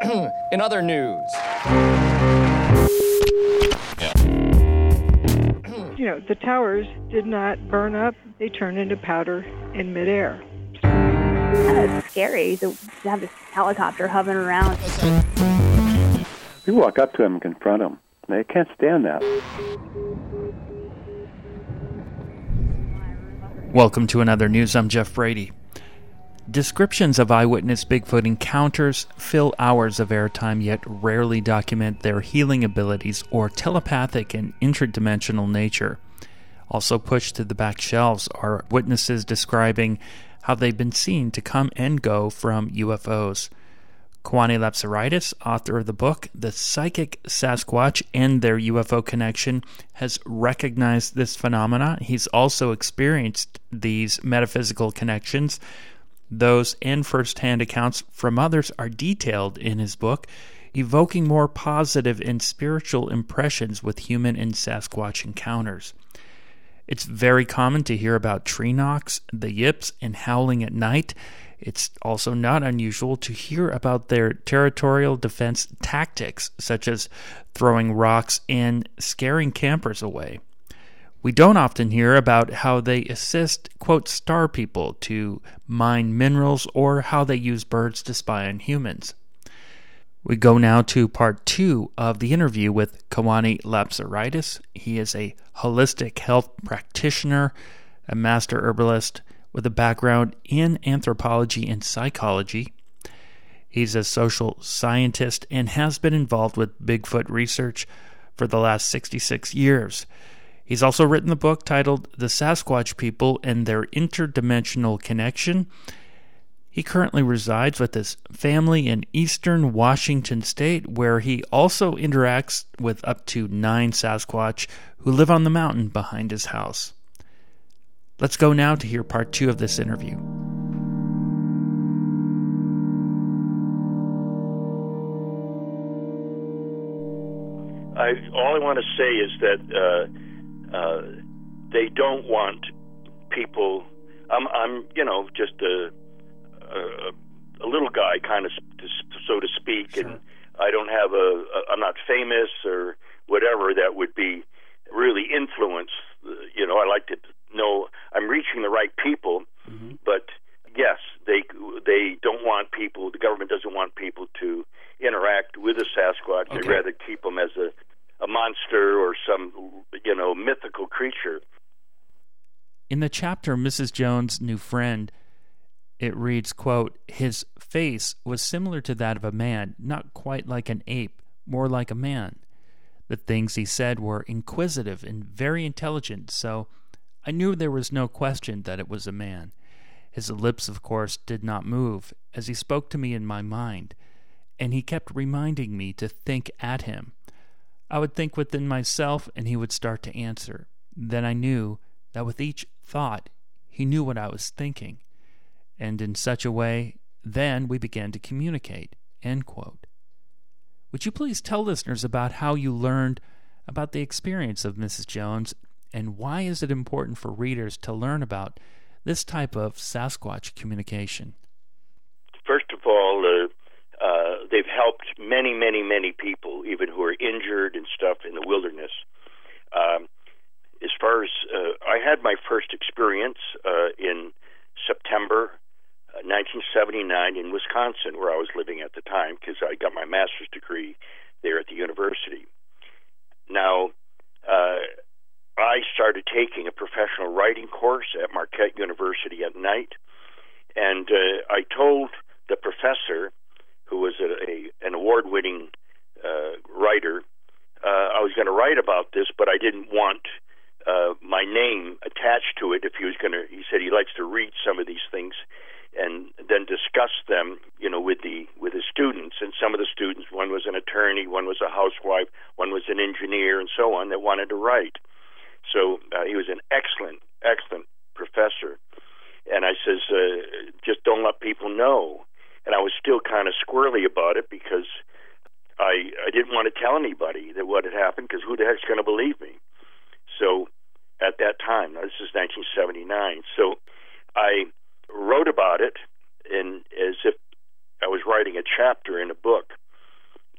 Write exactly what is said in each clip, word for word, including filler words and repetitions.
In other news. You know, the towers did not burn up. They turned into powder in midair. It's scary to have this helicopter hovering around. You walk up to them and confront them. They can't stand that. Welcome to Another News. I'm Jeff Brady. Descriptions of eyewitness Bigfoot encounters fill hours of airtime, yet rarely document their healing abilities or telepathic and interdimensional nature. Also pushed to the back shelves are witnesses describing how they've been seen to come and go from U F Os. Kwani Lapsaritis, author of the book The Psychic Sasquatch and Their U F O Connection, has recognized this phenomena. He's also experienced these metaphysical connections. Those and first-hand accounts from others are detailed in his book, evoking more positive and spiritual impressions with human and Sasquatch encounters. It's very common to hear about tree knocks, the yips, and howling at night. It's also not unusual to hear about their territorial defense tactics, such as throwing rocks and scaring campers away. We don't often hear about how they assist, quote, star people to mine minerals or how they use birds to spy on humans. We go now to part two of the interview with Kwani Lapsaritis. He is a holistic health practitioner, a master herbalist with a background in anthropology and psychology. He's a social scientist and has been involved with Bigfoot research for the last sixty-six years. He's also written the book titled The Sasquatch People and Their Interdimensional Connection. He currently resides with his family in eastern Washington state, where he also interacts with up to nine Sasquatch who live on the mountain behind his house. Let's go now to hear part two of this interview. I, all I want to say is that uh, uh, they don't want people. I'm, I'm, you know, just a, a, a little guy, kind of, so to speak, sure. And I don't have a, a. I'm not famous or whatever that would be really influence. You know, I like to know I'm reaching the right people, mm-hmm. But yes, they they don't want people. The government doesn't want people to interact with a Sasquatch. Okay. They'd rather keep them as a, a monster or some, you know, mythical creature. In the chapter Missus Jones' New Friend, it reads, quote, "His face was similar to that of a man, not quite like an ape, more like a man. The things he said were inquisitive and very intelligent, so I knew there was no question that it was a man. His lips, of course, did not move as he spoke to me in my mind, and he kept reminding me to think at him. I would think within myself, and he would start to answer. Then I knew that with each thought, he knew what I was thinking. And in such a way, then we began to communicate." End quote. Would you please tell listeners about how you learned about the experience of Missus Jones, and why is it important for readers to learn about this type of Sasquatch communication? First of all, uh, uh, they've helped many, many, many people, even who are injured and stuff in the wilderness. Um, as far as uh, I had my first experience uh, in September uh, nineteen seventy-nine in Wisconsin, where I was living at the time, because I got my master's degree there at the university. Now, uh, I started taking a professional writing course at Marquette University at night, and uh, I told the professor, who was a, a, an award-winning uh, writer, uh, I was going to write about this, but I didn't want uh, my name attached to it. If he was going to, he said he likes to read some of these things and then discuss them, you know, with the with his students. And some of the students, one was an attorney, one was a housewife, one was an engineer, and so on, that wanted to write. So uh, he was an excellent, excellent professor. And I says, uh, just don't let people know. And I was still kind of squirrely about it because I I didn't want to tell anybody that what had happened, because who the heck's going to believe me? So at that time, this is nineteen seventy-nine, so I wrote about it in, as if I was writing a chapter in a book.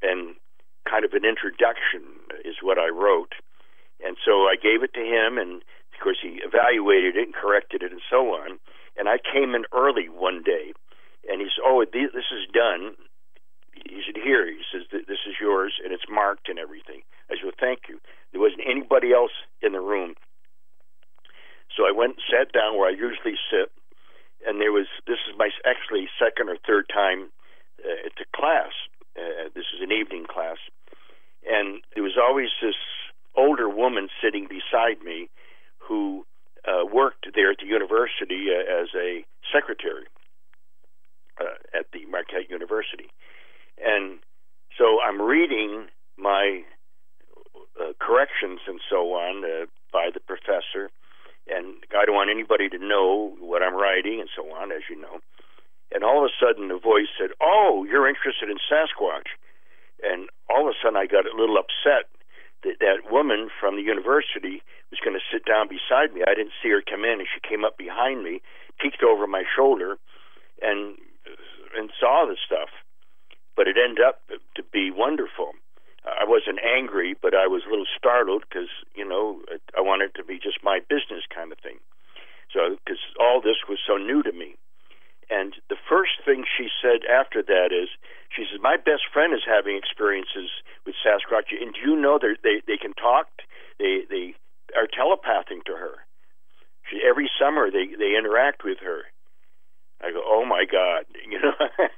and kind of an introduction is what I wrote. And so I gave it to him, and of course he evaluated it and corrected it and so on. And I came in early one day, and he said, oh, this is done. He said, here, he says, this is yours, and it's marked and everything. I said, well, thank you. There wasn't anybody else in the room. So I went and sat down where I usually sit, and there was, this is my actually second or third time uh, at the class. Uh, this is an evening class. And there was always this older woman sitting beside me who uh, worked there at the university uh, as a secretary uh, at the Marquette University. And so I'm reading my uh, corrections and so on uh, by the professor, and I don't want anybody to know what I'm writing and so on, as you know. And all of a sudden the voice said, oh, you're interested in Sasquatch. And all of a sudden I got a little upset that that woman from the university was going to sit down beside me. I didn't see her come in, and she came up behind me, peeked over my shoulder, and and saw the stuff. But it ended up to be wonderful. I wasn't angry, but I was a little startled because, you know, I wanted it to be just my business kind of thing. So, because all this was so new to me. And the first thing she said after that is, she says, my best friend is having experiences with Sasquatch, and do you know they they they can talk? They they are telepathing to her. She, every summer they, they interact with her. I go, oh my God, you know.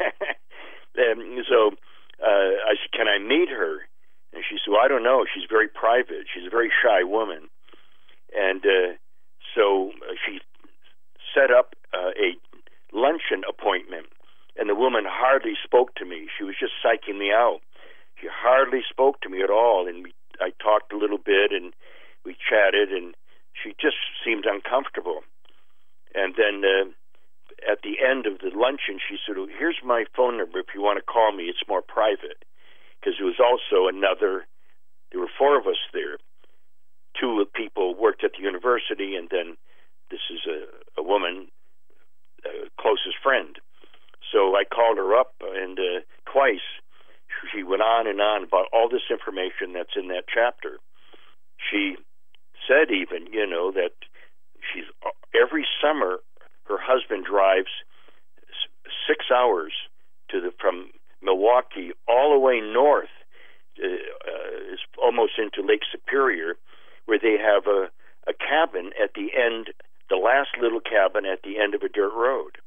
And so uh, I said, can I meet her? And she said, well, I don't know. She's very private. She's a very shy woman. And uh, so she set up uh, a luncheon appointment, and the woman hardly spoke to me. She was just psyching me out. She hardly spoke to me at all, and we, I talked a little bit, and we chatted, and she just seemed uncomfortable. And then uh, at the end of the luncheon, she said, well, here's my phone number if you want to call me. It's more private. Because there was also another, there were four of us there. Two people worked at the university, and then this is a, a woman, a closest friend. So I called her up, and uh, twice she went on and on about all this information that's in that chapter. She said even, you know, that she's every summer her husband drives six hours to the from Milwaukee all the way north, uh, uh, is almost into Lake Superior, where they have a, a cabin at the end, the last little cabin at the end of a dirt road.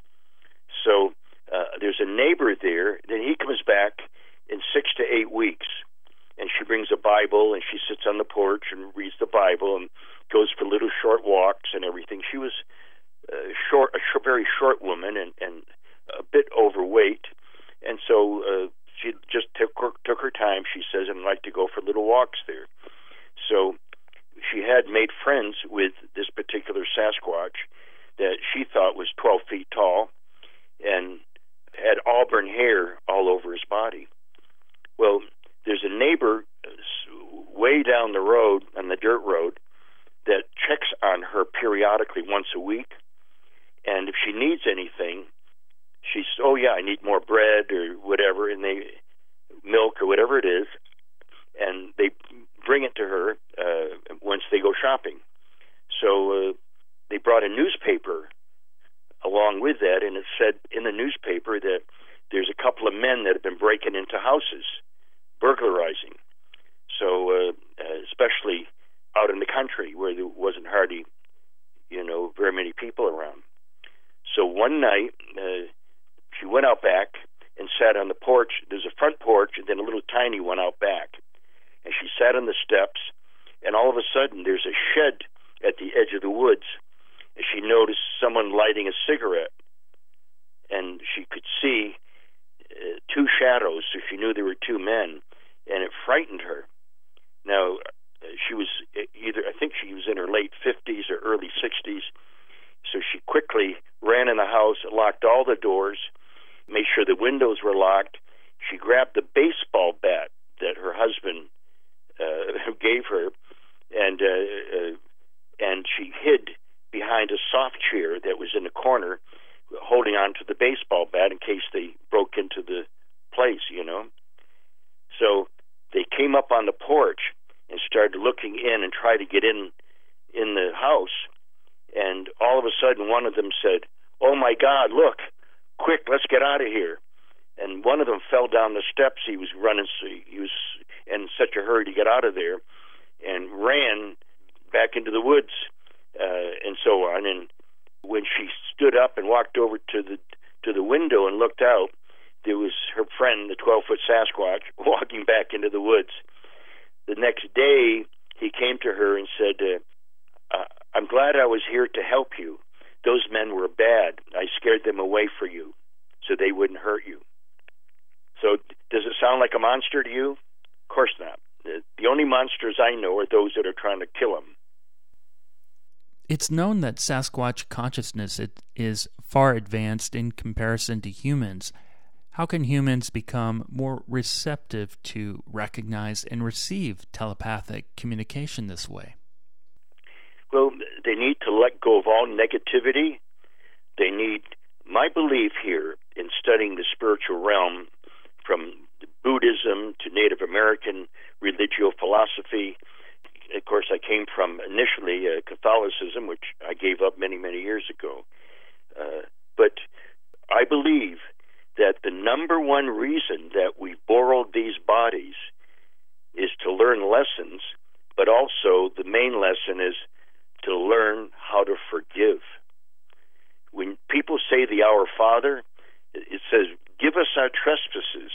So uh, there's a neighbor there. Then he comes back in six to eight weeks, and she brings a Bible, and she sits on the porch and reads the Bible and goes for little short walks and everything. She was uh, short, a sh- very short woman, and, and a bit overweight. And so uh, she just took her, took her time, she says, and liked to go for little walks there. So she had made friends with this particular Sasquatch that she thought was twelve feet tall and had auburn hair all over his body. Well, there's a neighbor way down the road, on the dirt road, that checks on her periodically once a week. And if she needs anything, she says, oh, yeah, I need more bread or whatever, and they milk or whatever it is, and they bring it to her uh, once they go shopping. So uh, they brought a newspaper along with that, and it said in the newspaper that there's a couple of men that have been breaking into houses, burglarizing. So uh, especially out in the country where there wasn't hardly, you know, very many people around. So one night, uh, she went out back and sat on the porch. There's a front porch and then a little tiny one out back. And she sat on the steps, and all of a sudden there's a shed at the edge of the woods. And she noticed someone lighting a cigarette. And she could see uh, two shadows, so she knew there were two men, and it frightened her. Now, uh, she was either, I think she was in her late fifties or early sixties, so she quickly ran in the house, locked all the doors, made sure the windows were locked. She grabbed the baseball bat that her husband uh, gave her, and uh, uh, and she hid behind a soft chair that was in the corner, holding on to the baseball bat in case they broke into the place, you know. So they came up on the porch and started looking in and tried to get in in the house. And all of a sudden, one of them said, "Oh, my God, look, quick, let's get out of here." And one of them fell down the steps. He was running, he was in such a hurry to get out of there, and ran back into the woods, uh, and so on. And when she stood up and walked over to the to the window and looked out, there was her friend, the twelve-foot Sasquatch, walking back into the woods. The next day, he came to her and said, uh, uh, "I'm glad I was here to help you. Those men were bad. I scared them away for you so they wouldn't hurt you." So does it sound like a monster to you? Of course not. The only monsters I know are those that are trying to kill him. It's known that Sasquatch consciousness is far advanced in comparison to humans. How can humans become more receptive to recognize and receive telepathic communication this way? Well, they need to let go of all negativity. They need, my belief here in studying the spiritual realm, from Buddhism to Native American religio philosophy. Of course, I came from initially uh, Catholicism, which I gave up many, many years ago. Uh, but I believe that the number one reason that we borrowed these bodies is to learn lessons, but also the main lesson is to learn how to forgive. When people say the Our Father, it says, "Give us our trespasses."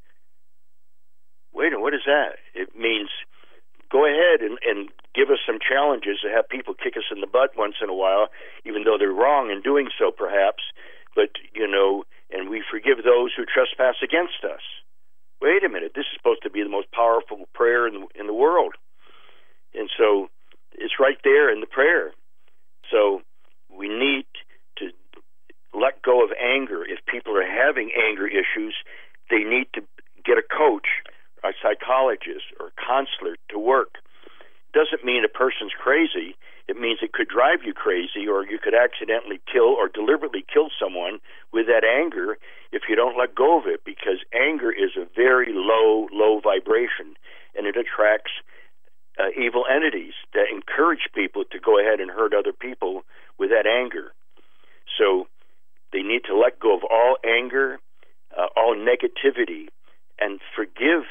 Wait a minute, what is that? It means go ahead and, and give us some challenges to have people kick us in the butt once in a while, even though they're wrong in doing so, perhaps. But, you know, and we forgive those who trespass against us. Wait a minute, this is supposed to be the most powerful prayer in the, in the world. And so it's right there in the prayer. So we need to let go of anger. If people are having anger issues, they need to get a coach, a psychologist, or a counselor to work. Doesn't mean a person's crazy. It means it could drive you crazy, or you could accidentally kill or deliberately kill someone with that anger if you don't let go of it, because anger is a very low, low vibration, and it attracts uh, evil entities that encourage people to go ahead and hurt other people with that anger. So they need to let go of all anger, uh, all negativity, and forgive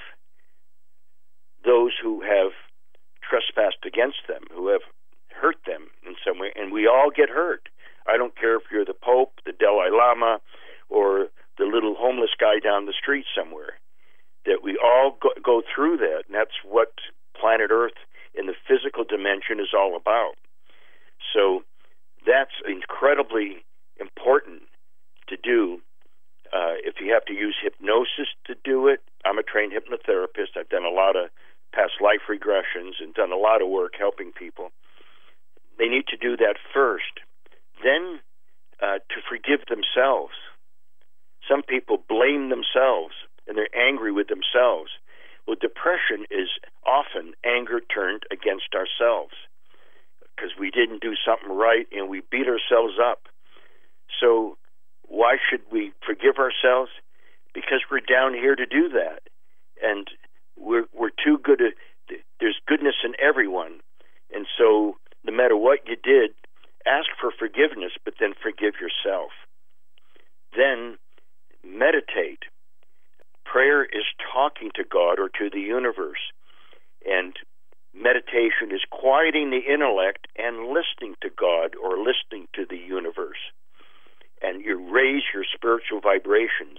those who have trespassed against them, who have hurt them in some way. And we all get hurt. I don't care if you're the Pope, the Dalai Lama, or the little homeless guy down the street somewhere, that we all go, go through that. And that's what planet Earth in the physical dimension is all about. So that's incredibly important to do. Uh, if you have to use hypnosis to do it, I'm a trained hypnotherapist. I've done a lot of past life regressions and done a lot of work helping people. They need to do that first. Then uh, to forgive themselves. Some people blame themselves and they're angry with themselves. Well, depression is often anger turned against ourselves because we didn't do something right and we beat ourselves up. So why should we forgive ourselves? Because we're down here to do that. And we're we're too good at, there's goodness in everyone. And so no matter what you did, ask for forgiveness, but then forgive yourself. Then meditate. Prayer is talking to God or to the universe. And meditation is quieting the intellect and listening to God or listening to the universe. And you raise your spiritual vibrations.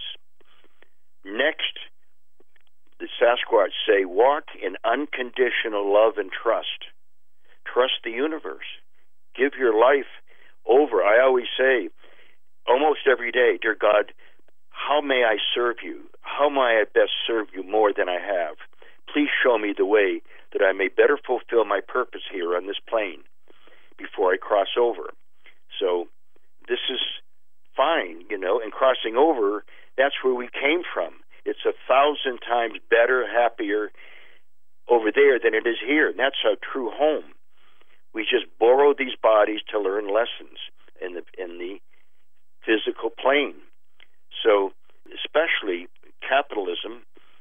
Next, the Sasquatch say, walk in unconditional love and trust. Trust the universe. Give your life over. I always say, almost every day, dear God, how may I serve you? How may I best serve you more than I have? Please show me the way that I may better fulfill my purpose here on this plane before I cross over. So this is fine, you know, and crossing over, that's where we came from. It's a thousand times better, happier over there than it is here. And that's our true home. We just borrow these bodies to learn lessons in the in the physical plane. So especially capitalism,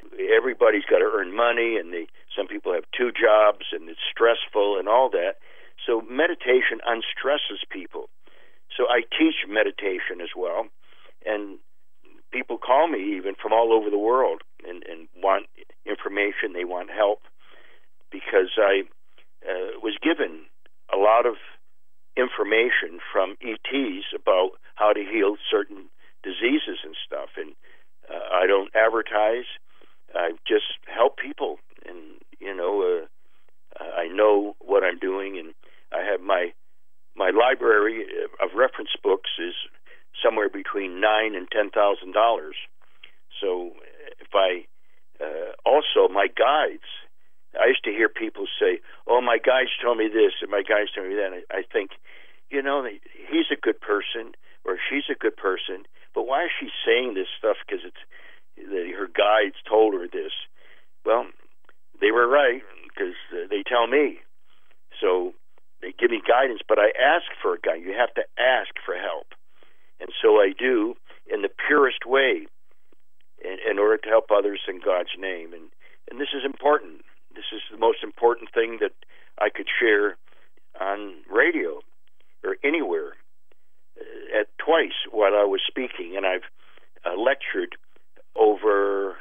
everybody's got to earn money, and they, some people have two jobs, and it's stressful and all that. So meditation unstresses people. So I teach meditation as well, and people call me even from all over the world and, and want information. They want help because I uh, was given a lot of information from E Ts about how to heal certain diseases and stuff. And uh, I don't advertise. I just help people. And, you know, uh, I know what I'm doing. And I have my my library of reference books is somewhere between nine and ten thousand dollars. So if I uh, also my guides, I used to hear people say, "Oh, my guides told me this, and my guides told me that." And I, I think, you know, he's a good person or she's a good person, but why is she saying this stuff? Because it's that her guides told her this. Well, they were right because uh, they tell me. So they give me guidance, but I ask for a guide. You have to ask for help. And so I do in the purest way in, in order to help others in God's name. And, and this is important. This is the most important thing that I could share on radio or anywhere. Uh, at twice while I was speaking, and I've uh, lectured over,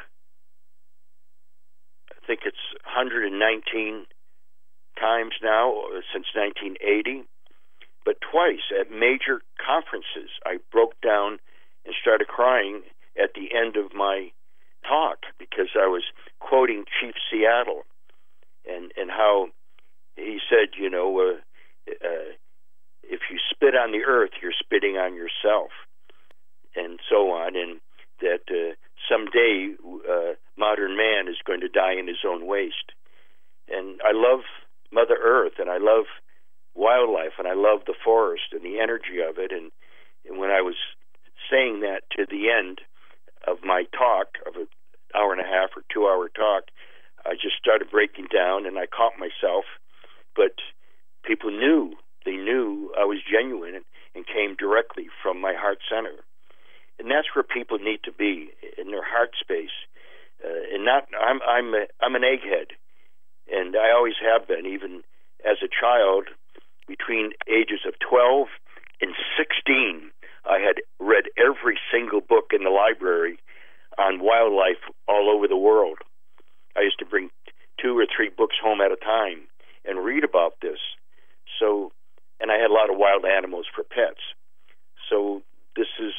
I think it's one hundred nineteen times now since nineteen eighty. But twice at major conferences, I broke down and started crying at the end of my talk because I was quoting Chief Seattle and, and how he said, you know, uh, uh, if you spit on the earth, you're spitting on yourself, and so on, and that uh, someday uh, modern man is going to die in his own waste. And I love Mother Earth, and I love wildlife, and I love the forest and the energy of it. And, and when I was saying that to the end of my talk, of an hour and a half or two-hour talk, I just started breaking down, and I caught myself. But people knew, they knew I was genuine and, and came directly from my heart center. And that's where people need to be, in their heart space. Uh, and not, I'm, I'm, a, I'm an egghead, and I always have been, even as a child. Between ages of twelve and sixteen, I had read every single book in the library on wildlife all over the world. I used to bring two or three books home at a time and read about this. So, and I had a lot of wild animals for pets. So this is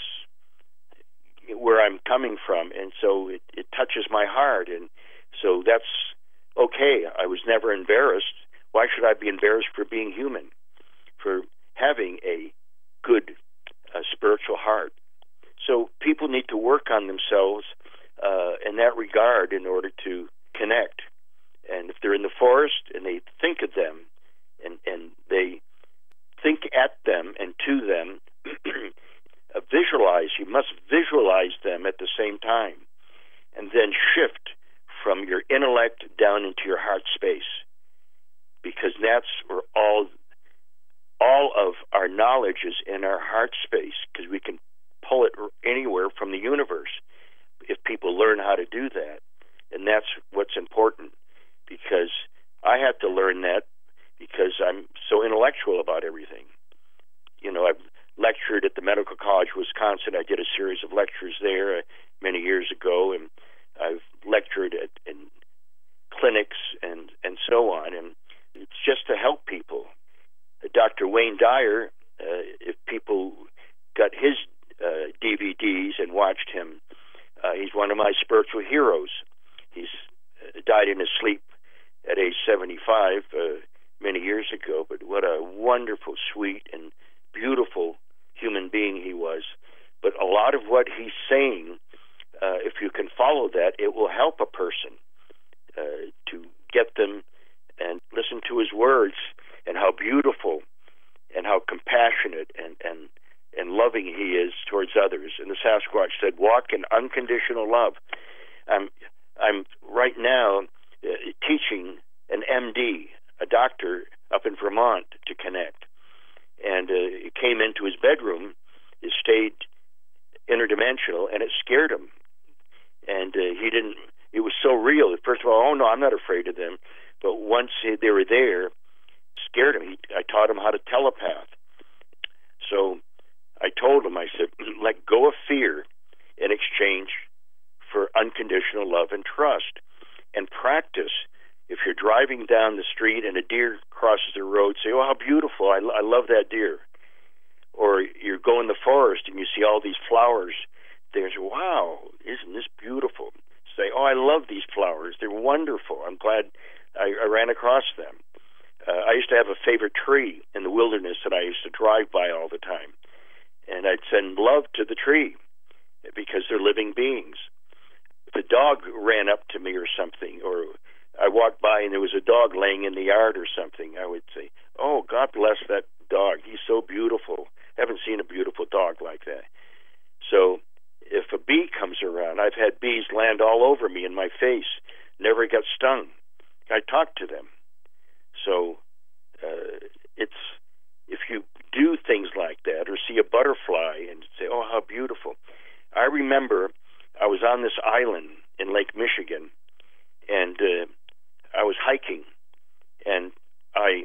where I'm coming from, and so it, it touches my heart, and so that's okay. I was never embarrassed. Why should I be embarrassed for being human, for having a good uh, spiritual heart? So people need to work on themselves uh, in that regard in order to connect. And if they're in the forest and they think of them and, and they think at them and to them, uh, visualize, you must visualize them at the same time, and then shift from your intellect down into your heart space, because that's where all all of our knowledge is, in our heart space, because we can pull it anywhere from the universe if people learn how to do that. And that's what's important, because I had to learn that because I'm so intellectual about everything. You know, I've lectured at the Medical College of Wisconsin. I did a series of lectures there uh, many years ago, and I've lectured at in clinics and, and so on, and it's just to help people. Doctor Wayne Dyer, uh, if people got his uh, D V Ds and watched him, uh, he's one of my spiritual heroes. He's uh, died in his sleep at age seventy-five uh, many years ago, but what a wonderful, sweet, and beautiful human being he was. But a lot of what he's saying, uh, if you can follow that, it will help a person uh, to get them and listen to his words, and how beautiful and how compassionate and, and, and loving he is towards others. And the Sasquatch said, walk in unconditional love. I'm, I'm right now uh, teaching an M D, a doctor up in Vermont, to connect. And uh, he came into his bedroom, it stayed interdimensional, and it scared him. And uh, he didn't, it was so real. First of all, oh no, I'm not afraid of them. But once they were there, scared him. He, I taught him how to telepath. So I told him, I said, let go of fear in exchange for unconditional love and trust. And practice. If you're driving down the street and a deer crosses the road, say, oh, how beautiful. I, I love that deer. Or you go in the forest and you see all these flowers. There's, wow, isn't this beautiful? Say, oh, I love these flowers. They're wonderful. I'm glad I, I ran across them. Uh, I used to have a favorite tree in the wilderness that I used to drive by all the time. And I'd send love to the tree because they're living beings. If a dog ran up to me or something, or I walked by and there was a dog laying in the yard or something, I would say, oh, God bless that dog. He's so beautiful. Haven't seen a beautiful dog like that. So if a bee comes around, I've had bees land all over me in my face, never got stung. I talk to them. So uh, it's, if you do things like that or see a butterfly and say, oh, how beautiful. I remember I was on this island in Lake Michigan, and uh, I was hiking, and I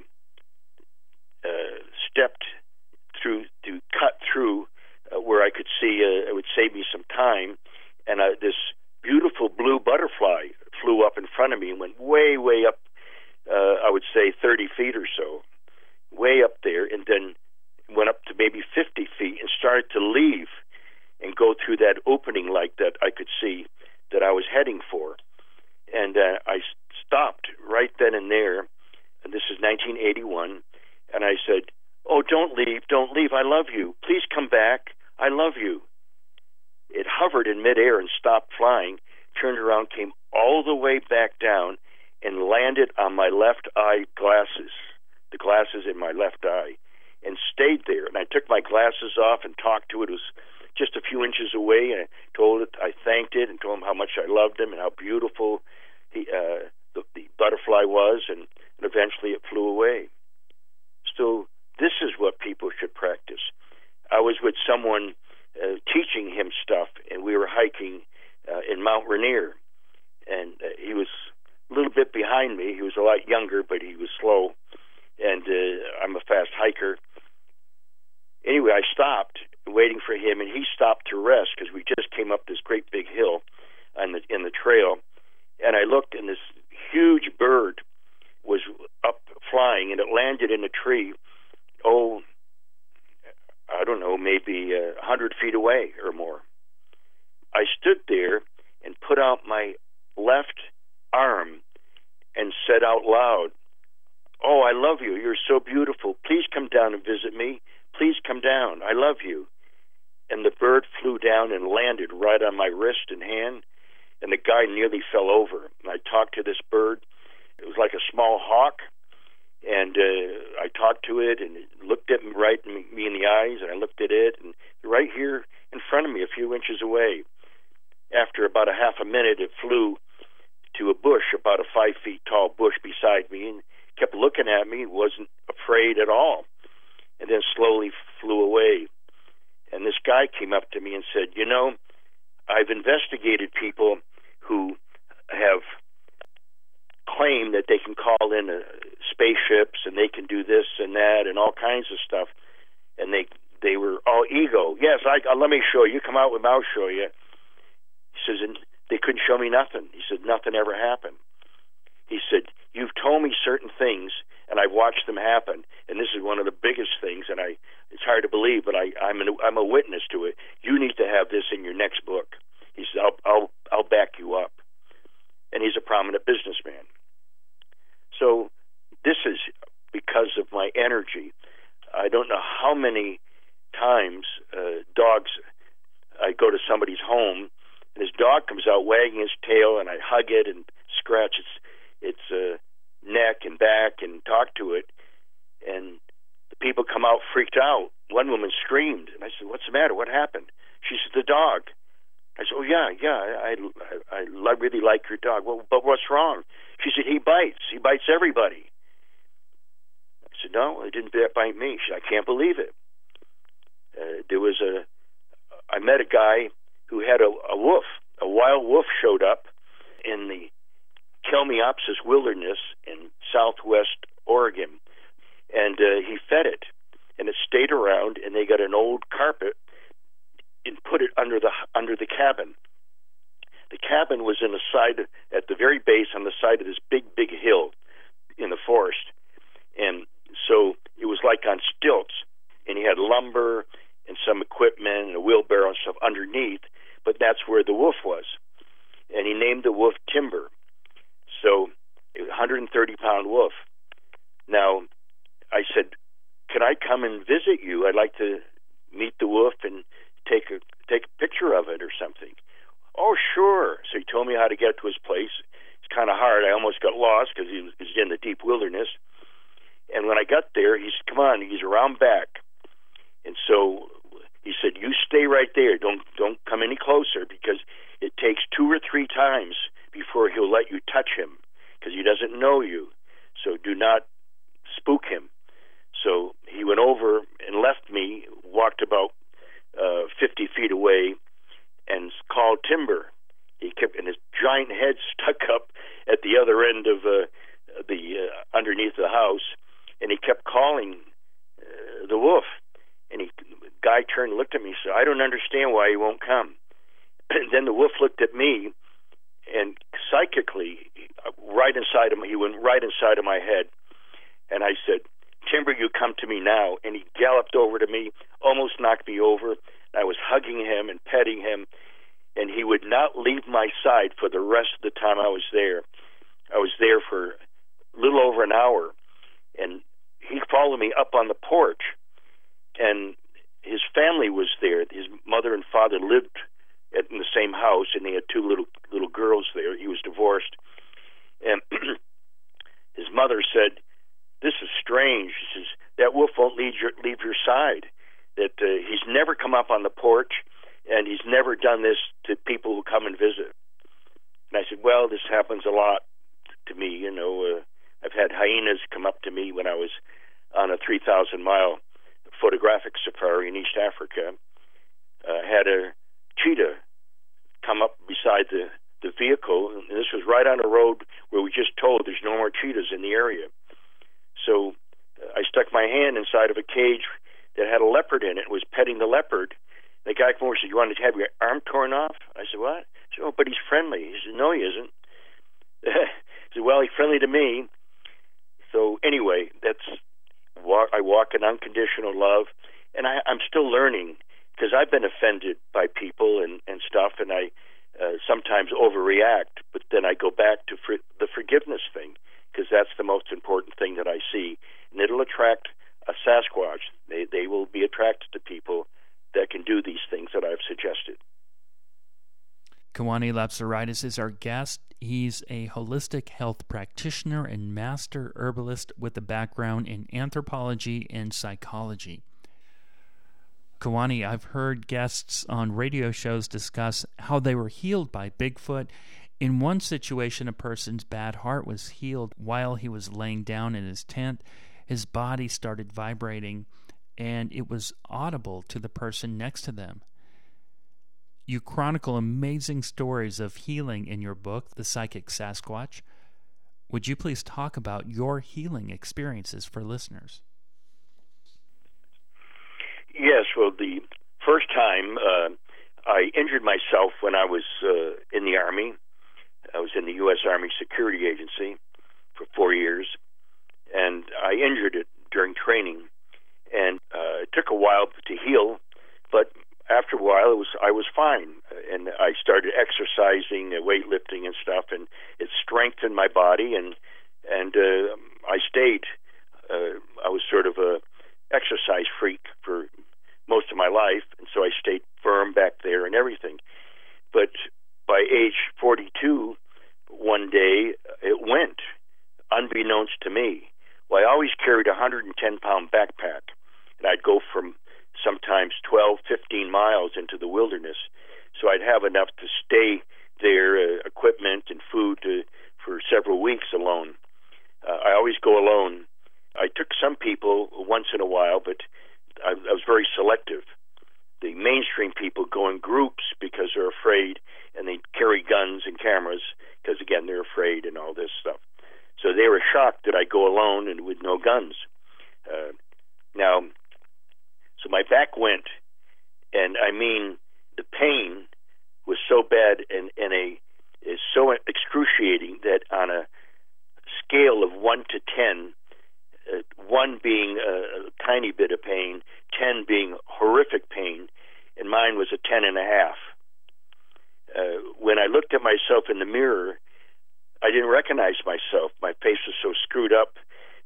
uh, stepped through to cut through uh, where I could see uh, it would save me some time, and uh, this beautiful blue butterfly flew up in front of me and went way, way up, uh, I would say thirty feet or so, way up there, and then went up to maybe fifty feet and started to leave and go through that opening like that I could see that I was heading for. And uh, I stopped right then and there, and this is nineteen eighty-one, and I said, oh, don't leave, don't leave, I love you. Please come back, I love you. It hovered in midair and stopped flying, turned around, came all the way back down, and landed on my left eye glasses, the glasses in my left eye, and stayed there. And I took my glasses off and talked to it. It was just a few inches away, and I told it, I thanked it and told him how much I loved him and how beautiful he, uh, the, the butterfly was, and, and eventually it flew away. So this is what people should practice. I was with someone uh, teaching him stuff, and we were hiking uh, in Mount Rainier, and uh, he was a little bit behind me. He was a lot younger, but he was slow, and uh, I'm a fast hiker. Anyway, I stopped waiting for him, and he stopped to rest because we just came up this great big hill on the, in the trail, and I looked, and this huge bird was up flying, and it landed in a tree, oh, I don't know, maybe a uh, hundred feet away or more. I stood there and put out my left arm and said out loud, oh, I love you. You're so beautiful. Please come down and visit me. Please come down. I love you. And the bird flew down and landed right on my wrist and hand, and the guy nearly fell over. And I talked to this bird. It was like a small hawk, and uh, I talked to it, and it looked at me right in me in the eyes, and I looked at it, and right here in front of me, a few inches away. After about a half a minute, it flew to a bush, about a five feet tall bush beside me, and kept looking at me, wasn't afraid at all, and then slowly flew away. And this guy came up to me and said, you know, I've investigated people who have claimed that they can call in uh, spaceships and they can do this and that and all kinds of stuff, and they they were all ego. Yes, I, uh, let me show you. Come out with me, I'll show you. He says, and they couldn't show me nothing. He said, nothing ever happened. He said, you've told me certain things, and I've watched them happen, and this is one of the biggest things, and I it's hard to believe, but I, I'm, an, I'm a witness to it. You need to have this in your next book. He said, I'll, I'll, I'll back you up. And he's a prominent businessman. So this is because of my energy. I don't know how many times uh, dogs, I go to somebody's home, and his dog comes out wagging his tail, and I hug it and scratch its its uh, neck and back and talk to it, and the people come out freaked out. One woman screamed, and I said, what's the matter? What happened? She said, the dog. I said, oh, yeah, yeah, I, I, I really like your dog. Well, but what's wrong? She said, he bites. He bites everybody. I said, no, he didn't bite me. She said, I can't believe it. Uh, there was a, I met a guy who had a, a wolf. A wild wolf showed up in the Kelmiopsis wilderness in southwest Oregon, and uh, he fed it, and it stayed around, and they got an old carpet and put it under the under the cabin. The cabin was in the side, at the very base on the side of this big, big hill in the forest, and so it was like on stilts, and he had lumber and some equipment and a wheelbarrow and stuff underneath, but that's where the wolf was, and he named the wolf Timber. So, a one hundred thirty pound wolf. Now, I said, can I come and visit you? I'd like to meet the wolf and take a take a picture of it or something. Oh, sure. So he told me how to get to his place. It's kind of hard. I almost got lost because he was, he was in the deep wilderness. And when I got there, he said, come on, he's around back. And so he said, you stay right there. Don't don't come any closer, because it takes two or three times before he'll let you touch him, because he doesn't know you. So do not spook him. So he went over and left me, walked about uh, fifty feet away, and called Timber. He kept, and his giant head stuck up at the other end of uh, the uh, underneath the house, and he kept calling uh, the wolf. And he, the guy turned and looked at me and said, I don't understand why he won't come. And then the wolf looked at me, and psychically, right inside of me, he went right inside of my head. And I said, Timber, you come to me now. And he galloped over to me, almost knocked me over. I was hugging him and petting him, and he would not leave my side for the rest of the time I was there. I was there for a little over an hour, and he followed me up on the porch, and his family was there. His mother and father lived at, in the same house, and they had two little little girls there. He was divorced, and his mother said, this is strange. She says, that wolf won't leave your, leave your side. That uh, he's never come up on the porch, and he's never done this to people who come and visit. And I said, well, this happens a lot to me. You know, uh, I've had hyenas come up to me when I was on a three thousand mile photographic safari in East Africa. I uh, had a cheetah come up beside the, the vehicle, and this was right on a road where we just told there's no more cheetahs in the area. So uh, I stuck my hand inside of a cage that had a leopard in it, was petting the leopard. The guy came over and said, you want to have your arm torn off? I said, what? I said, oh, but he's friendly. He said, no, he isn't. He said, well, he's friendly to me. So anyway, that's walk, I walk in unconditional love, and I, I'm still learning, because I've been offended by people and, and stuff, and I uh, sometimes overreact, but then I go back to for, the forgiveness thing, because that's the most important thing that I see, and it'll attract a Sasquatch. They they will be attracted to people that can do these things that I've suggested. Kewaunee Lapsaritis is our guest. He's a holistic health practitioner and master herbalist with a background in anthropology and psychology. Kewaunee, I've heard guests on radio shows discuss how they were healed by Bigfoot. In one situation, a person's bad heart was healed while he was laying down in his tent. His body started vibrating, and it was audible to the person next to them. You chronicle amazing stories of healing in your book, The Psychic Sasquatch. Would you please talk about your healing experiences for listeners? Yes, well, the first time uh, I injured myself when I was uh, in the Army. I was in the U S Army Security Agency for four years, and I injured it during training, and uh, it took a while to heal, but after a while it was I was fine, and I started exercising, uh, weightlifting and stuff, and it strengthened my body, and and uh, I stayed. Uh, I was sort of a exercise freak for most of my life, and so I stayed firm back there and everything. But by age forty-two, one day it went, unbeknownst to me. Well, I always carried a one hundred ten pound backpack, and I'd go from sometimes twelve, fifteen miles into the wilderness, so I'd have enough to stay there, uh, equipment and food to, for several weeks alone. Uh, I always go alone. I took some people once in a while, but I, I was very selective. The mainstream people go in groups because they're afraid, and they carry guns and cameras because, again, they're afraid. aid and all this stuff. So they were shocked that I go alone and with no guns. Uh, now, so my back went, and I mean, the pain was so bad and, and a is so excruciating that on a scale of one to ten, uh, one being a, a tiny bit of pain, ten being horrific pain, and mine was a ten and a half. Uh, when I looked at myself in the mirror, I didn't recognize myself. My face was so screwed up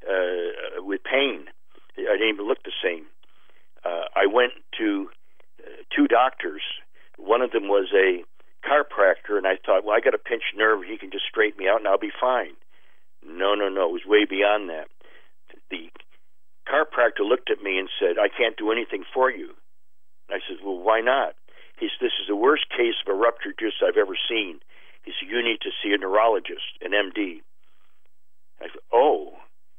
uh, with pain. I didn't even look the same. Uh, I went to uh, two doctors. One of them was a chiropractor, and I thought, well, I got a pinched nerve. He can just straighten me out, and I'll be fine. No, no, no. It was way beyond that. The chiropractor looked at me and said, I can't do anything for you. I said, well, why not? He said, this is the worst case of a ruptured disc I've ever seen. He said, you need to see a neurologist, an M D. I said, oh.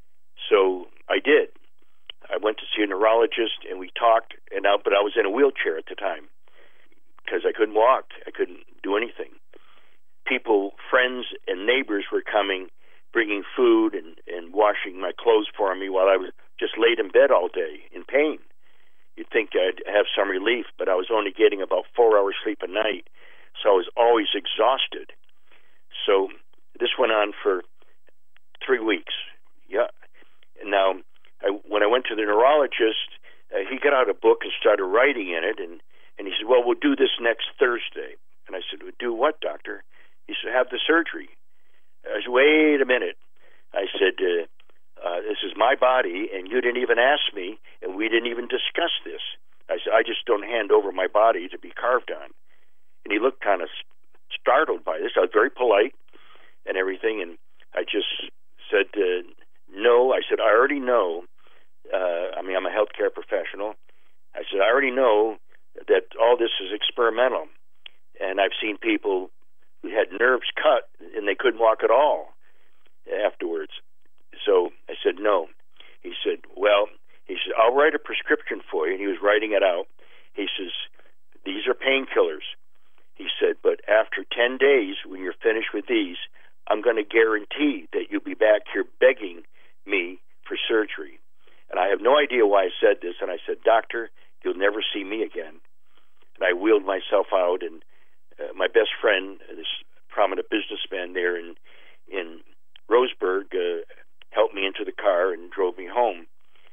So I did. I went to see a neurologist, and we talked, and I, but I was in a wheelchair at the time because I couldn't walk. I couldn't do anything. People, friends, and neighbors were coming, bringing food and, and washing my clothes for me while I was just laid in bed all day in pain. You'd think I'd have some relief, but I was only getting about four hours sleep a night, so I was always exhausted. So this went on for three weeks. Yeah. And now, I, when I went to the neurologist, uh, he got out a book and started writing in it, and, and he said, well, we'll do this next Thursday. And I said, do what, doctor? He said, have the surgery. I said, wait a minute. I said, uh, uh, this is my body, and you didn't even ask me, and we didn't even discuss this. I said, I just don't hand over my body to be carved on. And he looked kind of startled by this. I was very polite and everything, and I just said, uh, no. I said, I already know. Uh, I mean, I'm a healthcare professional. I said, I already know that all this is experimental, and I've seen people who had nerves cut, and they couldn't walk at all afterwards. So I said, no. He said, well, he said, I'll write a prescription for you. And he was writing it out. He says, these are painkillers. He said, but after ten days, when you're finished with these, I'm going to guarantee that you'll be back here begging me for surgery. And I have no idea why I said this. And I said, doctor, you'll never see me again. And I wheeled myself out, and uh, my best friend, this prominent businessman there in, in Roseburg, uh, helped me into the car and drove me home.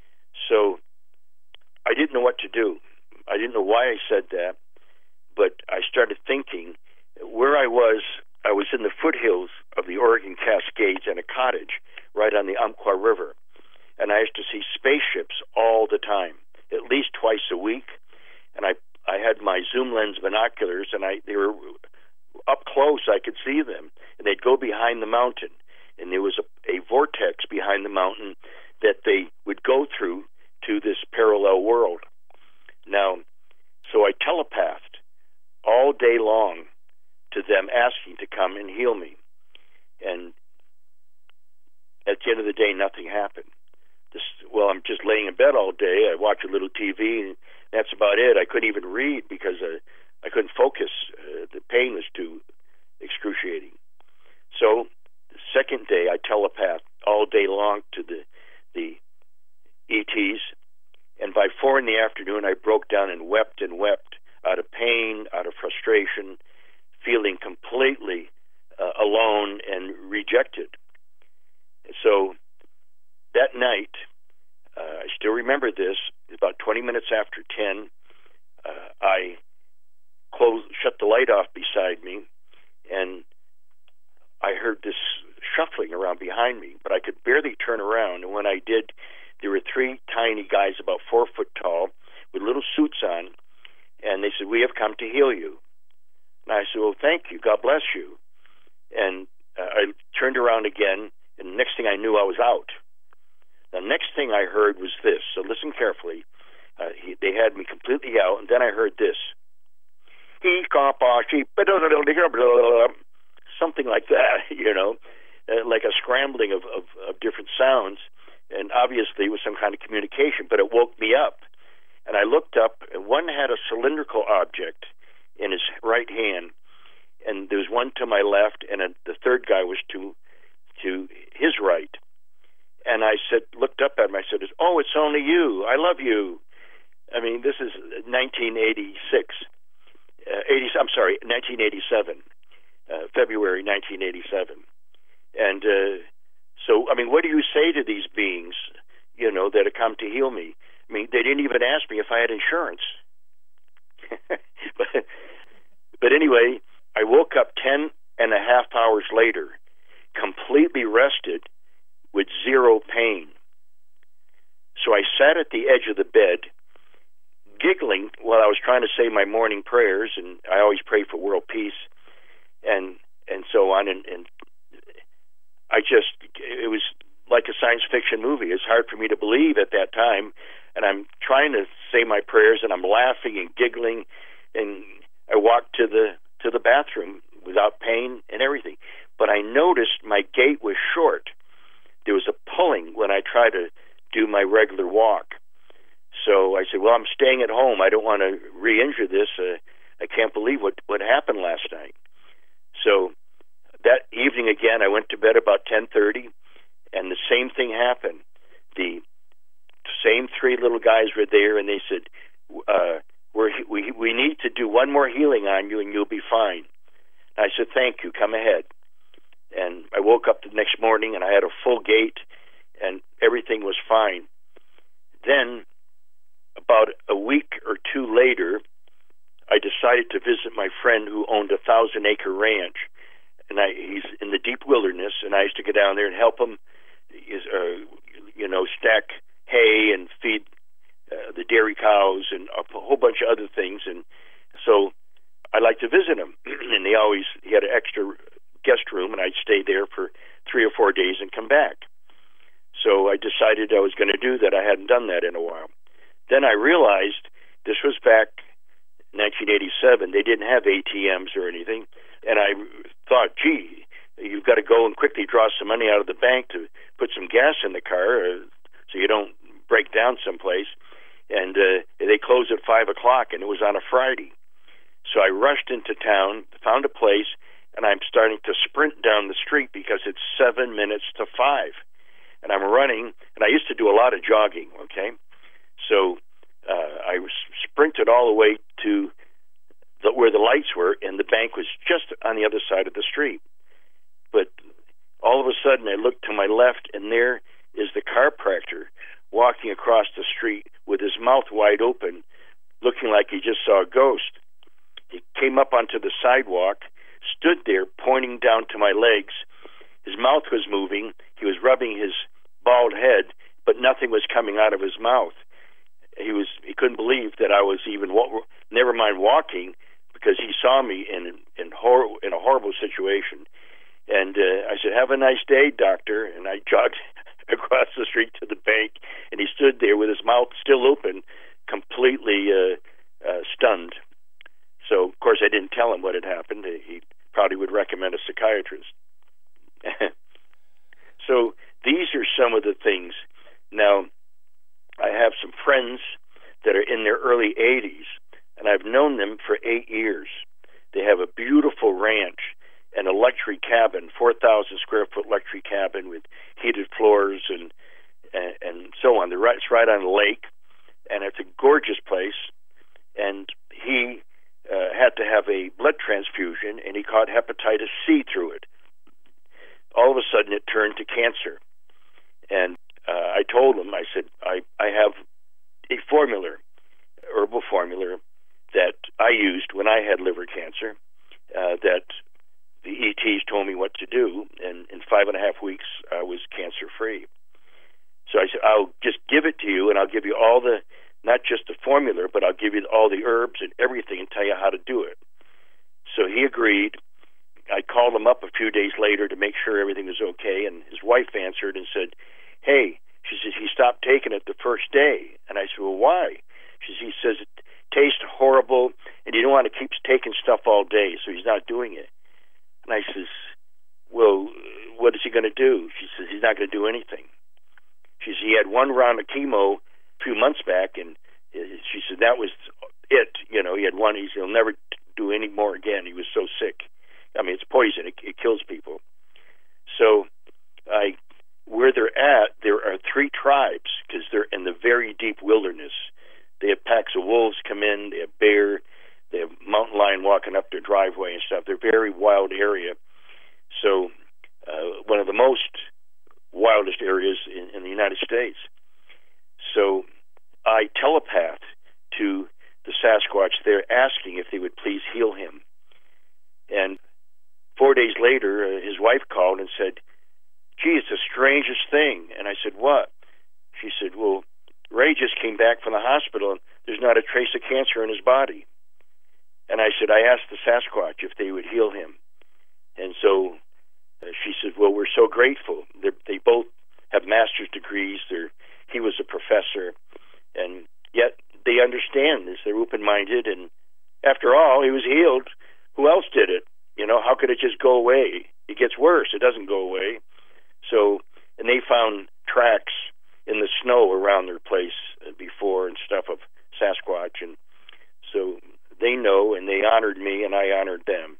So I didn't know what to do. I didn't know why I said that, but I started thinking where I was. I was in the foothills of the Oregon Cascades in a cottage right on the Umpqua River, and I used to see spaceships all the time, at least twice a week. And I I had my zoom lens binoculars, and I they were up close. I could see them, and they'd go behind the mountain. And there was a, a vortex behind the mountain that they would go through to this parallel world. Now, so I telepathed all day long to them, asking to come and heal me. And at the end of the day, nothing happened. This, well, I'm just laying in bed all day. I watch a little T V, and that's about it. I couldn't even read because uh, I couldn't focus. Uh, the pain was too excruciating. So the second day, I telepathed all day long to the the E Ts, and by four in the afternoon, I broke down and wept and wept out of pain, out of frustration, feeling completely uh, alone and rejected. So that night, uh, I still remember this, about twenty minutes after ten, uh, I closed, shut the light off beside me, and I heard this shuffling around behind me, but I could barely turn around. And when I did, there were three tiny guys about four foot tall with little suits on, and they said, we have come to heal you. And I said, well, thank you. God bless you. And uh, I turned around again, and the next thing I knew, I was out. The next thing I heard was this. So listen carefully. Uh, he, they had me completely out, and then I heard this. Something like that, you know, uh, like a scrambling of, of, of different sounds. And obviously it was some kind of communication, but it woke me up. And I looked up, and one had a cylindrical object in his right hand, and there was one to my left, and a, the third guy was to to his right. And I said, looked up at him. I said, "Oh, it's only you. I love you." I mean, this is nineteen eighty-six. Uh, eighty. I'm sorry, nineteen eighty-seven. Uh, February nineteen eighty-seven. And uh, so, I mean, what do you say to these beings, you know, that have come to heal me? I mean, they didn't even ask me if I had insurance. but, but anyway, I woke up ten and a half hours later, completely rested with zero pain. So I sat at the edge of the bed, giggling while I was trying to say my morning prayers, and I always pray for world peace, and and so on. And, and I just, it was like a science fiction movie. It's hard for me to believe at that time, and I'm trying to say my prayers, and I'm laughing and giggling, and I walked to the to the bathroom without pain and everything. But I noticed my gait was short. There was a pulling when I tried to do my regular walk. So I said, well, I'm staying at home. I don't want to re-injure this. Uh, I can't believe what, what happened last night. So that evening again, I went to bed about ten thirty, and the same thing happened. The same three little guys were there, and they said, uh, we're, we we need to do one more healing on you, and you'll be fine. And I said, thank you, come ahead. And I woke up the next morning, and I had a full gait, and everything was fine. Then, about a week or two later, I decided to visit my friend who owned a thousand-acre ranch. And I, he's in the deep wilderness, and I used to go down there and help him, uh, you know, stack hay and feed uh, the dairy cows and a whole bunch of other things. And so I like to visit him. And he always, he had an extra guest room, and I'd stay there for three or four days and come back. So I decided I was going to do that. I hadn't done that in a while. Then I realized this was back nineteen eighty-seven. They didn't have A T Ms or anything. And I thought, gee, you've got to go and quickly draw some money out of the bank to put some gas in the car uh, so you don't break down someplace. And uh, they closed at five o'clock, and it was on a Friday. So I rushed into town, found a place, and I'm starting to sprint down the street because it's seven minutes to five. And I'm running, and I used to do a lot of jogging, okay? So uh, I was sprinted all the way to the, where the lights were, and the bank was just on the other side of the street. But all of a sudden, I looked to my left, and there is the chiropractor walking across the street with his mouth wide open, looking like he just saw a ghost. He came up onto the sidewalk, stood there pointing down to my legs. His mouth was moving. He was rubbing his bald head, but nothing was coming out of his mouth. He was he couldn't believe that I was even, never mind walking, because he saw me in in, hor- in a horrible situation. And uh, I said, "Have a nice day, doctor." And I jogged across the street to the bank, and he stood there with his mouth still open, completely uh, uh, stunned. So, of course, I didn't tell him what had happened. He probably would recommend a psychiatrist. So these are some of the things. Now, I have some friends that are in their early eighties, and I've known them for eight years. They have a beautiful ranch and a luxury cabin, four thousand square foot luxury cabin with heated floors and and, and so on. They're right, it's right on the lake, and it's a gorgeous place. And he uh, had to have a blood transfusion, and he caught hepatitis C through it. All of a sudden, it turned to cancer. And uh, I told him, I said, I, I have a formula, herbal formula, that I used when I had liver cancer, uh, that the E Ts told me what to do, and in five and a half weeks, I was cancer-free. So I said, I'll just give it to you, and I'll give you all the, not just the formula, but I'll give you all the herbs and everything and tell you how to do it. So he agreed. I called him up a few days later to make sure everything was okay, and his wife answered and said, hey, she says, he stopped taking it the first day. And I said, well, why? She says, he says it tastes horrible, and you don't want to keep taking stuff all day, so he's not doing it. And I says, well, what is he going to do? She says, he's not going to do anything. She says, he had one round of chemo a few months back, and she said, that was it. You know, he had one. He said, he'll never do any more again. He was so sick. I mean, it's poison. It, it kills people. So tribes because they're in the very deep wilderness. They have packs of wolves come in, they have bear, they have mountain lion walking up their driveway and stuff. They're a very wild area. So uh, one of the most wildest areas in, in the United States. So I telepath to the Sasquatch there asking if they would please heal him. And four days later, uh, his wife called and said, gee, it's the strangest thing. And I said, what? She said, well, Ray just came back from the hospital and there's not a trace of cancer in his body. And I said, I asked the Sasquatch if they would heal him. And so uh, she said, well, we're so grateful. They're, they both have master's degrees. They're, he was a professor. And yet they understand this. They're open-minded. And after all, he was healed. Who else did it? You know, how could it just go away? It gets worse. It doesn't go away. So, and they found tracks in the snow around their place before and stuff of Sasquatch. And so they know, and they honored me, and I honored them.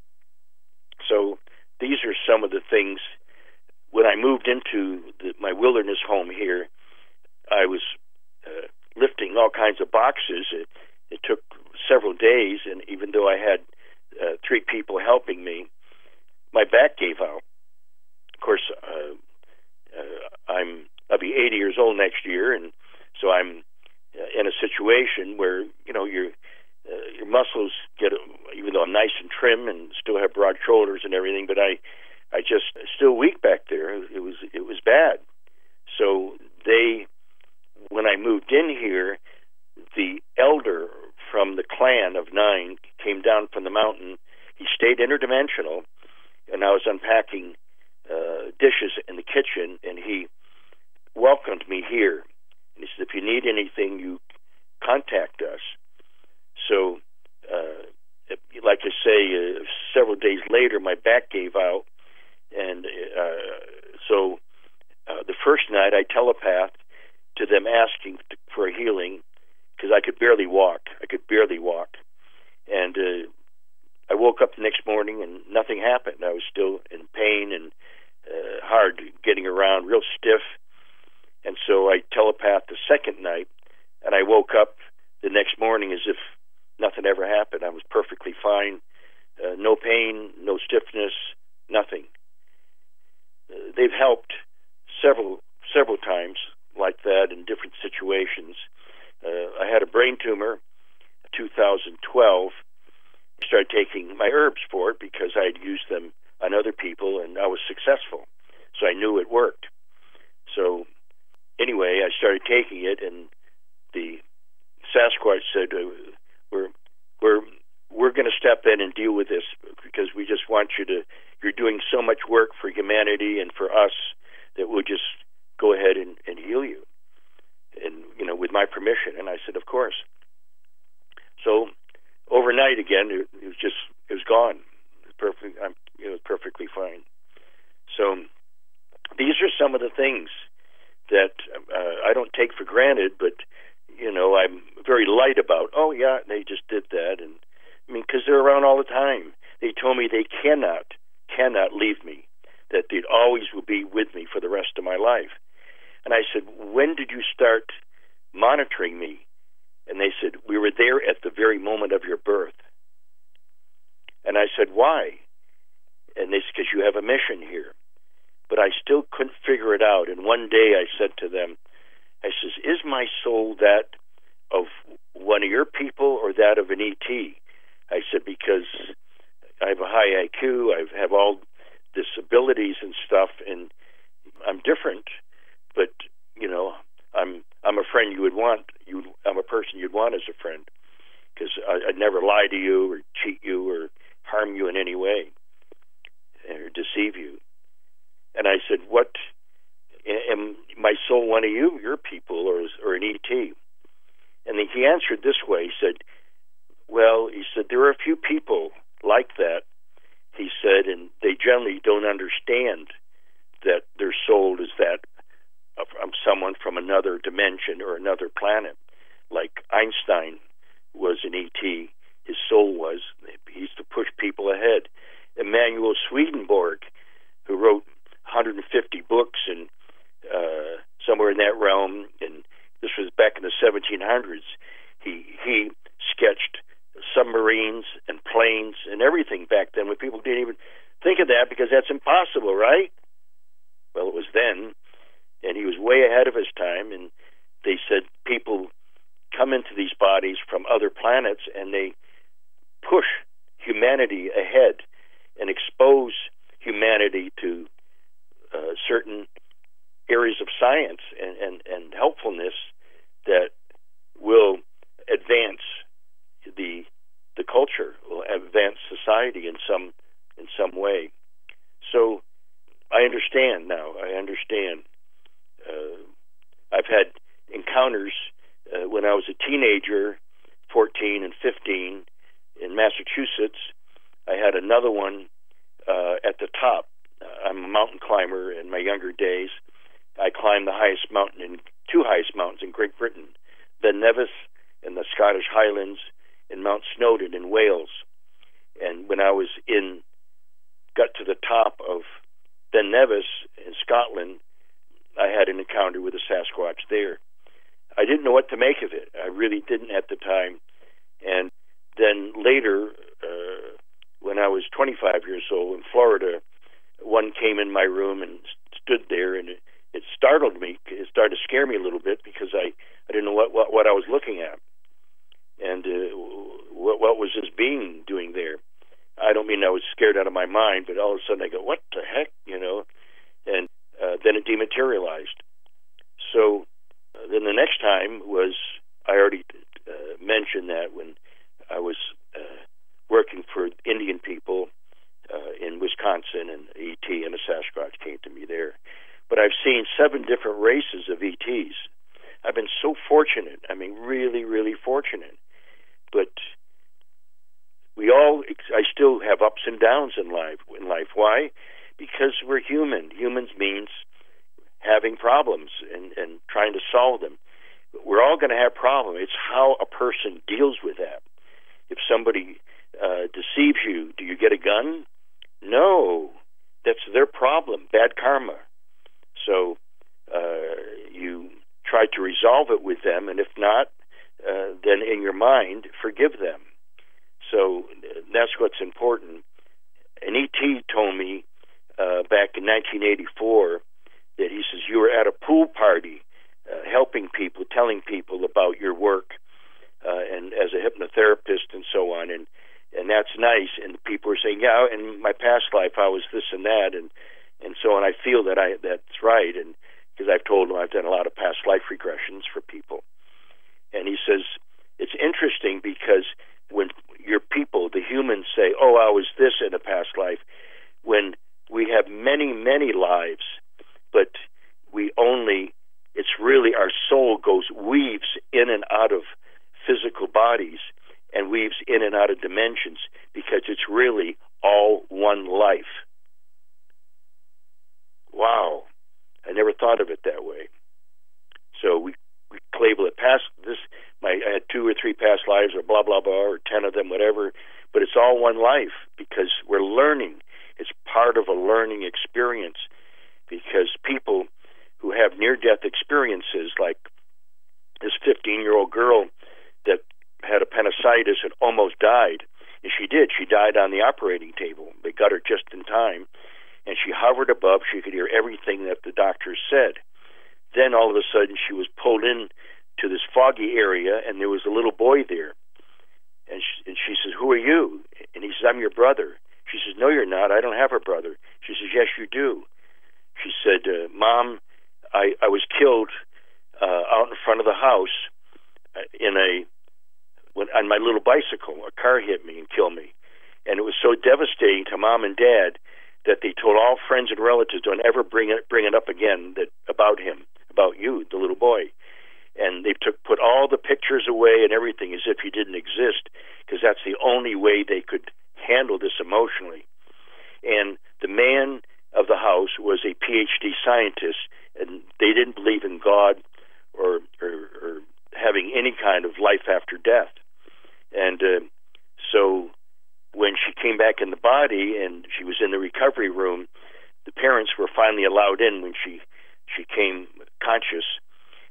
So these are some of the things. When I moved into the, my wilderness home here, I was uh, lifting all kinds of boxes. It, it took several days, and even though I had uh, three people helping me, my back gave out. Of course, uh, uh, I'm I'll be eighty years old next year, and so I'm uh, in a situation where you know your uh, your muscles get, even though I'm nice and trim and still have broad shoulders and everything, but I I just still weak back there. It was it was bad. So they, when I moved in here, the elder from the clan of nine came down from the mountain. He stayed interdimensional, and I was unpacking uh, dishes in the kitchen, and he welcomed me here. And he said, if you need anything, you contact us. So, uh, like I say, uh, several days later, my back gave out. And uh, so uh, the first night, I telepathed to them asking to, for a healing because I could barely walk. I could barely walk. And uh, I woke up the next morning and nothing happened. I was still in pain and uh, hard getting around, real stiff. And so I telepathed the second night, and I woke up the next morning as if nothing ever happened. I was perfectly fine, uh, no pain, no stiffness, nothing. Uh, they've helped several several times like that in different situations. Uh, I had a brain tumor in two thousand twelve. I started taking my herbs for it because I had used them on other people, and I was successful. So I knew it worked. So anyway, I started taking it, and the Sasquatch said, uh, "We're we're we're going to step in and deal with this because we just want you to. You're doing so much work for humanity and for us that we'll just go ahead and, and heal you, and you know, with my permission." And I said, "Of course." So overnight, again, it, it was just it was gone. It was perfect. I'm it was perfectly fine. So these are some of the things that uh, I don't take for granted, but you know, I'm very light about. Oh yeah, they just did that, and I mean, because they're around all the time. They told me they cannot, cannot leave me. That they'd always will be with me for the rest of my life. And I said, when did you start monitoring me? And they said, we were there at the very moment of your birth. And I said, why? And they said, because you have a mission here. But I still couldn't figure it out. And one day I said to them, I says, is my soul that of one of your people or that of an E T? I said, because I have a high I Q, I have all disabilities and stuff, and I'm different, but, you know, I'm I'm a friend you would want. You, I'm a person you'd want as a friend, because I'd never lie to you or cheat you or harm you in any way or deceive you. And I said, what, am my soul one of you, your people, or, or an E T? And he answered this way. He said, well, he said, there are a few people like that, he said, and they generally don't understand that their soul is that of, of someone from another dimension or another planet. Like Einstein was an E T, his soul was. He used to push people ahead. Emanuel Swedenborg, who wrote one hundred fifty books and uh, somewhere in that hundreds, he he sketched submarines and planes and everything back then when people didn't even think of that because that's impossible, right? Well, it was then, and he was way ahead of his time, and they said people come into these bodies from other planets and they push humanity ahead and expose humanity to uh, certain areas of science and, and, and helpfulness that will advance the the culture, will advance society in some in some way. So I understand now. I understand. Uh, I've had encounters uh, when I was a teenager, fourteen and fifteen, in Massachusetts. I had another one uh, at the top. Uh, I'm a mountain climber in my younger days. I climbed the highest mountain in two highest mountains in Great Britain, Ben Nevis in the Scottish Highlands, and Mount Snowdon in Wales. And when I was in, got to the top of Ben Nevis in Scotland, I had an encounter with a Sasquatch there. I didn't know what to make of it. I really didn't at the time. And then later, uh, when I was twenty-five years old in Florida, one came in my room and stood there, and it, it startled me. It started to scare me a little bit because I, I didn't know what, what, what I was looking at. And uh, what, what was this being doing there? I don't mean I was scared out of my mind, but all of a sudden I go, what the heck, you know? And uh, then it dematerialized. So uh, then the next time was, I already uh, mentioned that when I was uh, working for Indian people uh, in Wisconsin, and E T and a Sasquatch came to me there. But I've seen seven different races of E Ts. I've been so fortunate. I mean, really, really fortunate. But we all, I still have ups and downs in life. In life, why? Because we're human. Humans means having problems and, and trying to solve them. We're all going to have problems. It's how a person deals with that. If somebody uh, deceives you, do you get a gun? No, that's their problem. Bad karma. So uh, you try to resolve it with them, and if not, uh, then in your mind, forgive them. So that's what's important. And E T told me uh, back in nineteen eighty-four that he says, you were at a pool party uh, helping people, telling people about your work uh, and as a hypnotherapist and so on. And, and that's nice. And people were saying, yeah, in my past life I was this and that. And, and so on. I feel that I that's right. And because I've told him I've done a lot of past life regressions for people. And he says, it's interesting because when your people, the humans, say, oh, I was this in a past life, when we have many, many lives, but we only, it's really our soul goes, weaves in and out of physical bodies and weaves in and out of dimensions because it's really all one life. Wow. I never thought of it that way. So we, we label it past this, my, I had two or three past lives or blah, blah, blah, or ten of them, whatever, but it's all one life because we're learning. It's part of a learning experience because people who have near-death experiences, like this fifteen-year-old girl that had appendicitis and almost died, and she did. She died on the operating table. They got her just in time, and she hovered above. She could hear everything that the doctors said. Then all of a sudden she was pulled in to this foggy area, and there was a little boy there. And she, and she says, who are you? And he says, I'm your brother. She says, no, you're not. I don't have a brother. She says, yes, you do. She said, uh, Mom, I, I was killed uh, out in front of the house in a when, on my little bicycle. A car hit me and killed me. And it was so devastating to Mom and Dad that they told all friends and relatives, don't ever bring it bring it up again that about him, about you, the little boy. And they took put all the pictures away and everything as if he didn't exist, because that's the only way they could handle this emotionally. And the man of the house was a P H D scientist, and they didn't believe in God or, or, or having any kind of life after death. And uh, so when she came back in the body and she was in the recovery room, the parents were finally allowed in when she, she came conscious.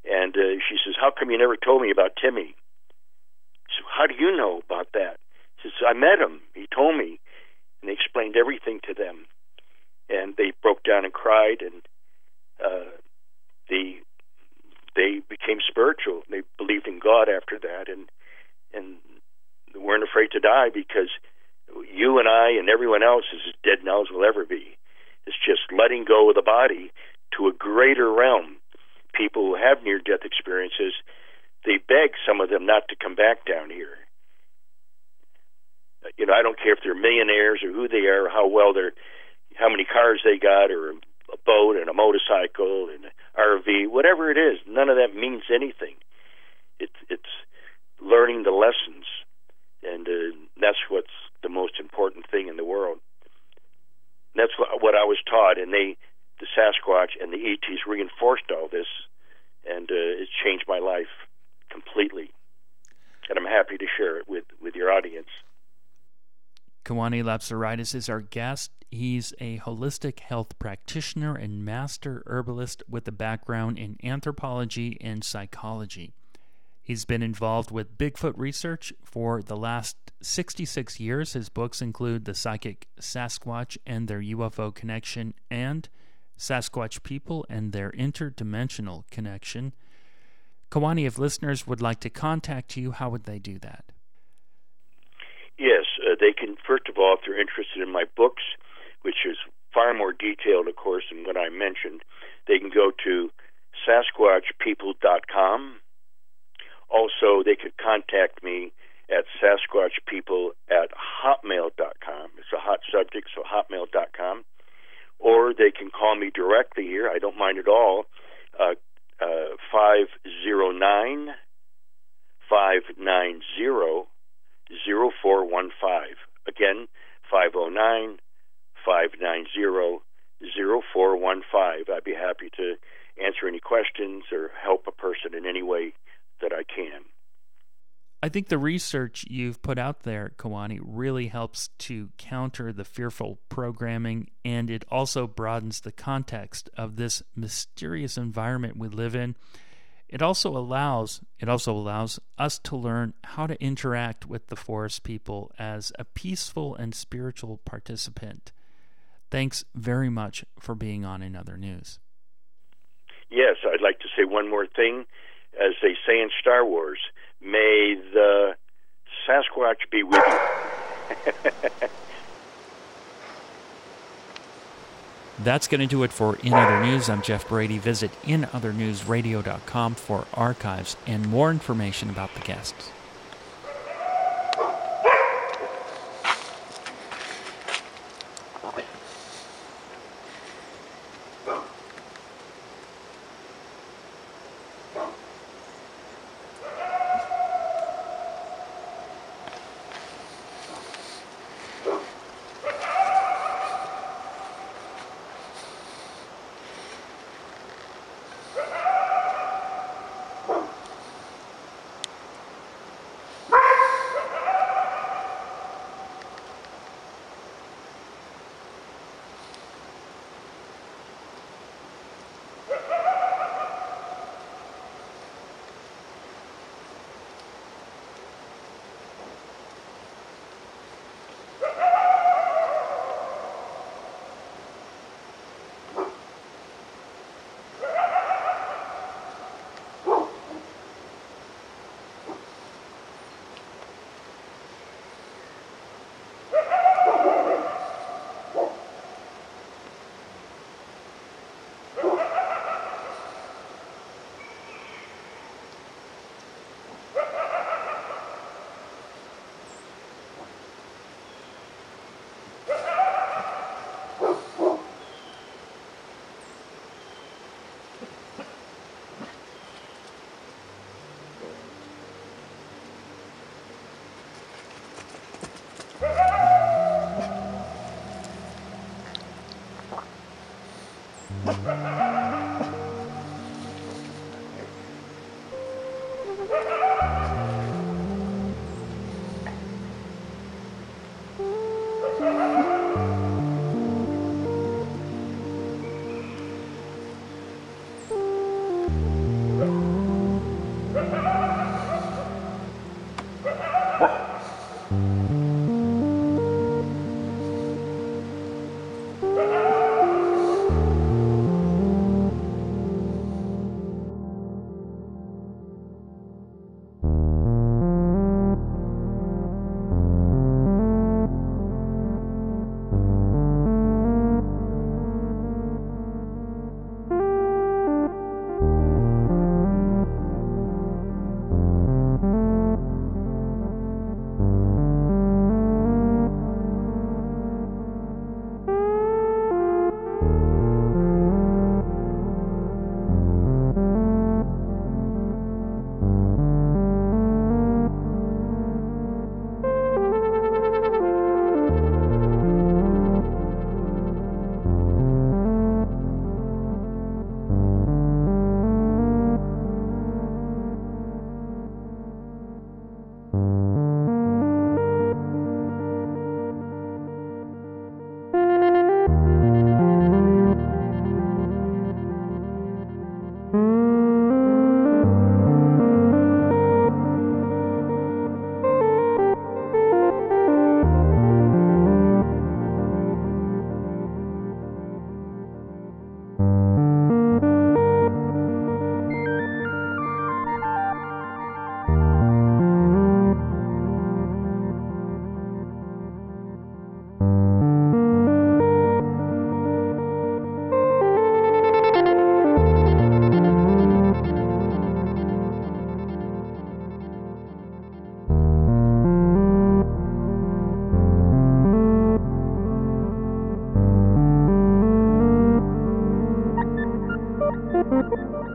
And uh, she says, how come you never told me about Timmy? So how do you know about that? She says, I met him. He told me. And they explained everything to them. And they broke down and cried, and uh, they they became spiritual. They believed in God after that, and and they weren't afraid to die, because you and I and everyone else is as dead now as we'll ever be. It's just letting go of the body to a greater realm. People who have near-death experiences, they beg some of them not to come back down here. You know, I don't care if they're millionaires or who they are, or how well they're, how many cars they got, or a boat and a motorcycle and an R V, whatever it is. None of that means anything. It's it's learning the lessons, and uh, that's what's the most important thing in the world. And that's what, what I was taught, and they, the Sasquatch and the E Ts, reinforced all this, and uh, it's changed my life completely. And I'm happy to share it with, with your audience. Kewaunee Lapsaritis is our guest. He's a holistic health practitioner and master herbalist with a background in anthropology and psychology. He's been involved with Bigfoot research for the last sixty-six years. His books include The Psychic Sasquatch and Their U F O Connection and Sasquatch People and Their Interdimensional Connection. Kewaunee, if listeners would like to contact you, how would they do that? Yes, uh, they can, first of all, if they're interested in my books, which is far more detailed, of course, than what I mentioned, they can go to sasquatch people dot com. Also, they could contact me at sasquatchpeople at hotmail dot com. It's a hot subject, so hotmail dot com. Or they can call me directly here. I don't mind at all. Uh, uh, five oh nine, five nine zero, zero four one five. Again, five oh nine, five nine zero, zero four one five. I'd be happy to answer any questions or help a person in any way that I can. I think the research you've put out there, Kewaunee, really helps to counter the fearful programming, and it also broadens the context of this mysterious environment we live in. It also allows it also allows us to learn how to interact with the forest people as a peaceful and spiritual participant. Thanks very much for being on In Other News. Yes, I'd like to say one more thing. As they say in Star Wars, may the Sasquatch be with you. That's going to do it for In Other News. I'm Jeff Brady. Visit in other news radio dot com for archives and more information about the guests. Bye.